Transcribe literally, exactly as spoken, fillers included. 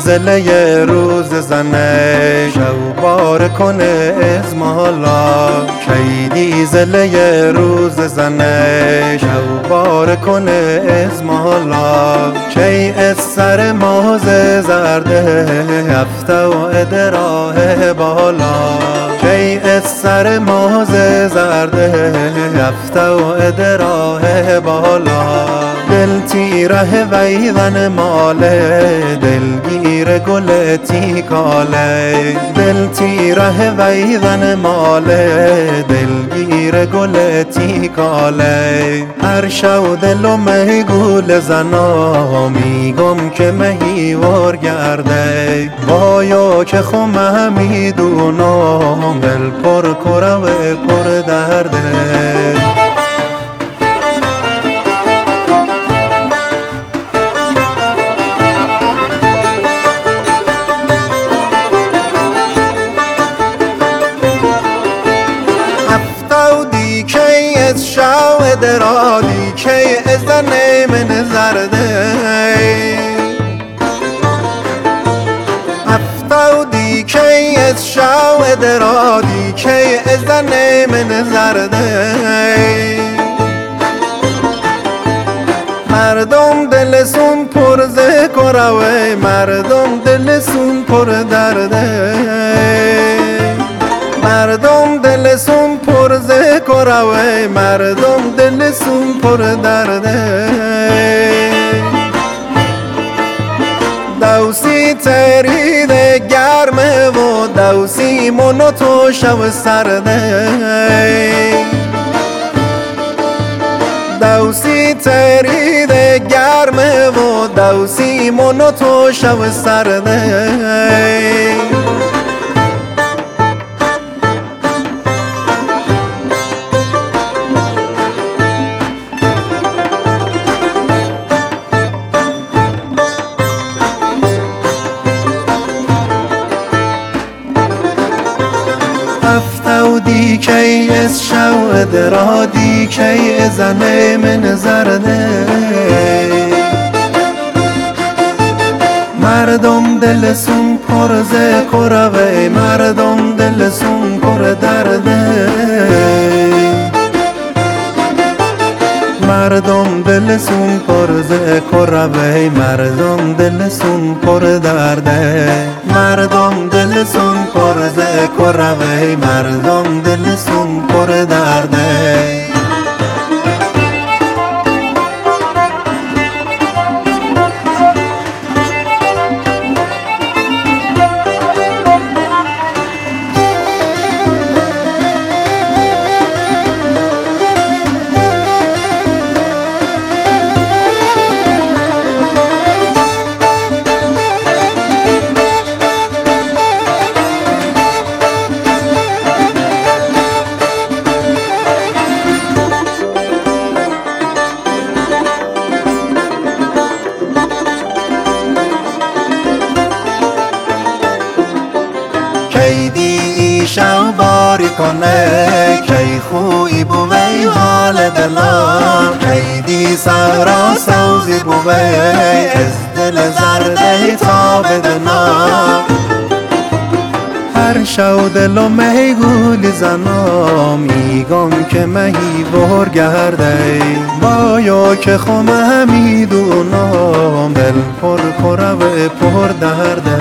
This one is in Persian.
زله روز زنه شو بار کنه ازمالا کیدی زله روز زنه شو بار کنه ازمالا کی از سر ماز زرده هفته و ادراه بالا کی از سر ماز زرده هفته و ادراه بالا دل تیره ویدن ماله دلگیر گل تیکاله دل تیره ویدن ماله دلگیر گل تیکاله هر شو دلو میگول زنا میگم که مهیوار گرده بایا که خمه میدونم دل پر کره و پر درده شو درادی که از من زرده هفته دی که از شو درادی که از من زرده مردم دلسون پر ذکر و مردم دلسون پر درده مردم دلسون پر ذکر و مردم دلسون پر درده دوسی تریده گرمه و دوسی منو تو شو سرده دوسی تریده گرمه و دوسی منو تو شو سرده هفته دی که از شو درادی که زنه من زرده مردم دلسون پر ذکر و مردم دلسون پر درده مردم دلسون پر ذکر و مردم دلسون پر درده مردم دلسون پر ذکر و مردم دلسون پر درده کیدی شو باری کنه کی خوی بوی حال دلم کیدی سهرا سوزی بوی از دل زرده تا بدنم هر شو دلو میگول زنا میگم که مهی بار گرده بایا که خمه میدونم دل پر کره و پر درده